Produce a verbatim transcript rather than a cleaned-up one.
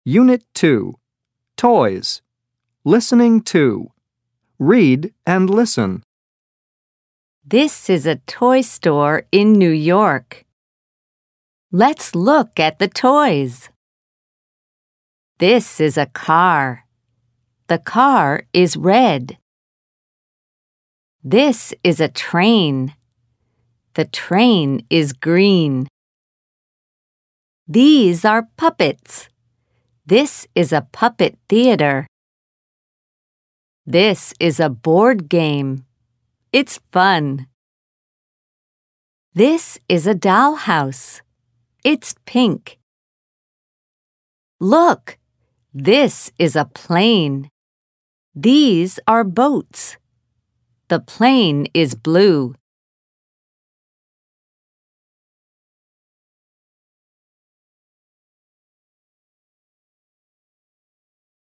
Unit two. Toys. Listening to. Read and listen. This is a toy store in New York. Let's look at the toys. This is a car. The car is red. This is a train. The train is green. These are puppets. This is a puppet theater. This is a board game. It's fun. This is a dollhouse. It's pink. Look, this is a plane. These are boats. The plane is blue.